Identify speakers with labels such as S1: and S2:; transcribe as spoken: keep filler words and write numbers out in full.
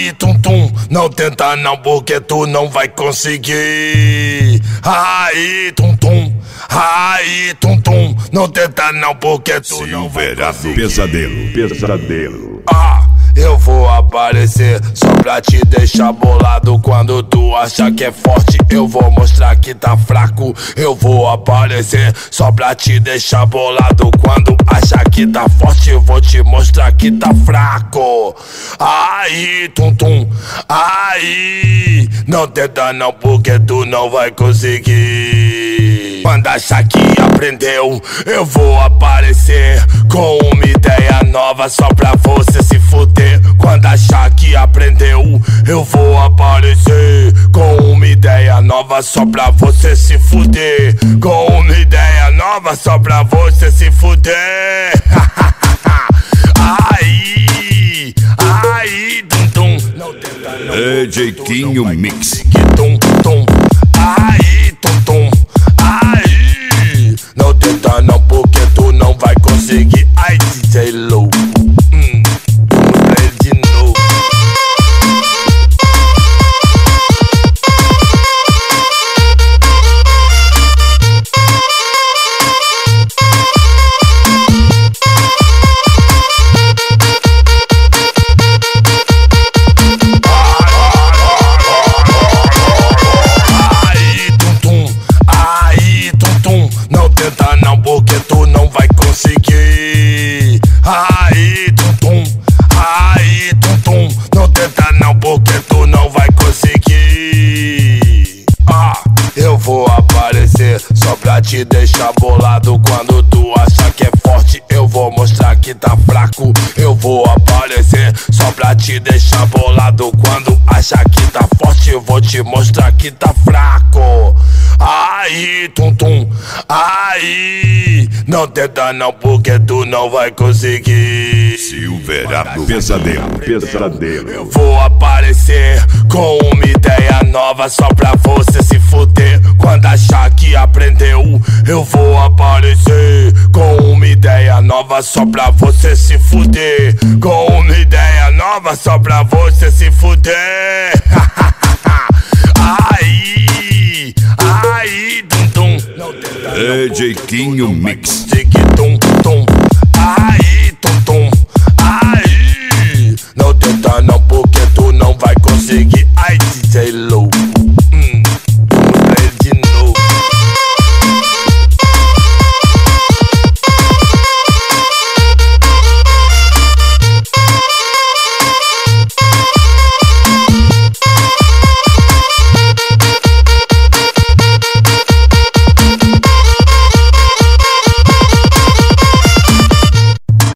S1: Aí, tum tum, não tenta não porque tu não vai conseguir. Aí, tum tum, aí, tum tum, não tenta não porque tu não vai conseguir.
S2: Pesadelo, pesadelo.
S1: Ah, eu vou aparecer só pra te deixar bolado. Quando tu acha que é forte, eu vou mostrar que tá fraco. Eu vou aparecer só pra te deixar bolado. Quando acha que tá forte, eu vou te mostrar que tá fraco. Aí, tum tum, aí, não tenta não porque tu não vai conseguir. Quando achar que aprendeu, eu vou aparecer com uma ideia nova só pra você se fuder. Quando achar que aprendeu, eu vou aparecer com uma ideia nova só pra você se fuder. Com uma ideia nova só pra você se fuder. Aí, aí, tum tum, não tenta não.
S2: D J Quinho Mix.
S1: Tum tum, aí, tum tum, aí, não tenta não porque tu não vai conseguir. Ai, D J Low, hum, vamos pra ele de novo. Tenta não porque tu não vai conseguir. Aí, tum tum, aí, tum tum, não tenta não porque tu não vai conseguir. Ah, eu vou aparecer só pra te deixar bolado. Quando tu acha que é forte, eu vou mostrar que tá fraco. Eu vou aparecer só pra te deixar bolado. Quando acha que tá forte, eu vou te mostrar que tá fraco. Aí, tum tum, aí, não tenta não porque tu não vai conseguir.
S2: Silverado, pesadelo, pesadelo.
S1: Eu vou aparecer com uma ideia nova só pra você se fuder. Quando achar que aprendeu, eu vou aparecer com uma ideia nova só pra você se fuder. Com uma ideia nova só pra você se fuder. Aí, aí, tum tum, não tenta não
S2: D J Quinho Mix.
S1: tum